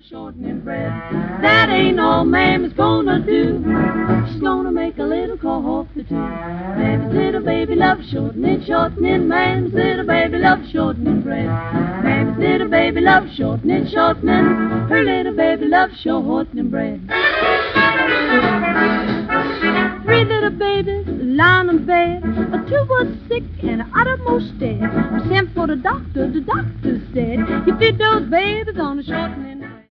shortening bread. That ain't all Mammy's gonna do. She's gonna make a little coffee too. Mammy's little baby loves shortening. Mammy's little baby loves shortening bread. Mammy's little baby loves shortening. Her little baby loves shortening bread. Three little babies lying in bed. Two was sick and the uttermost dead. We sent for the doctor said, you feed those babies on the shortening bread.